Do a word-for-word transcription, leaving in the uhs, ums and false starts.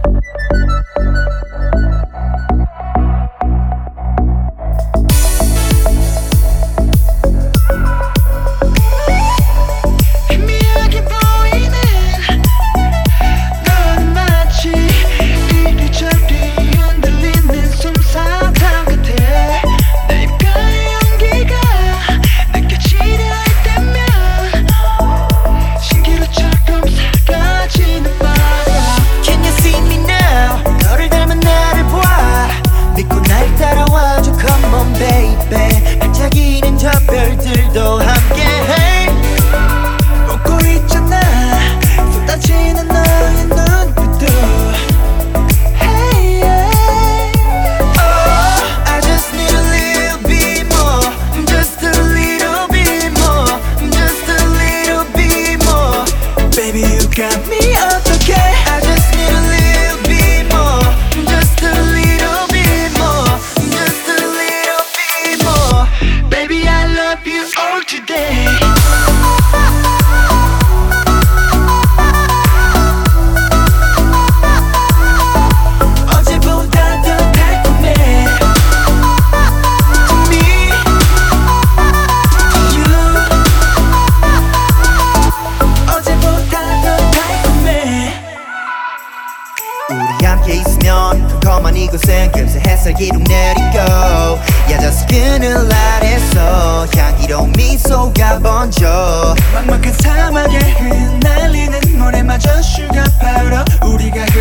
별들도 함께해 웃고 있잖아 쏟아지는 너의 눈빛도 Hey yeah. Oh, I just need a little bit more Just a little bit more Just a little bit more Baby you got me 어떡해 I just need a little bit more Just a little bit more Just a little bit more Baby I love you all today 어제보다 더 달콤해 To me To you 어제보다 더 달콤해 우리 함께 있으면 컴컴한 이곳은 금세 햇살기록 내리고 야자수 그늘 아래서 향기로운 미소가 번져 막막한 사막에 흩날리는 모래마저 슈가 파우더 우리가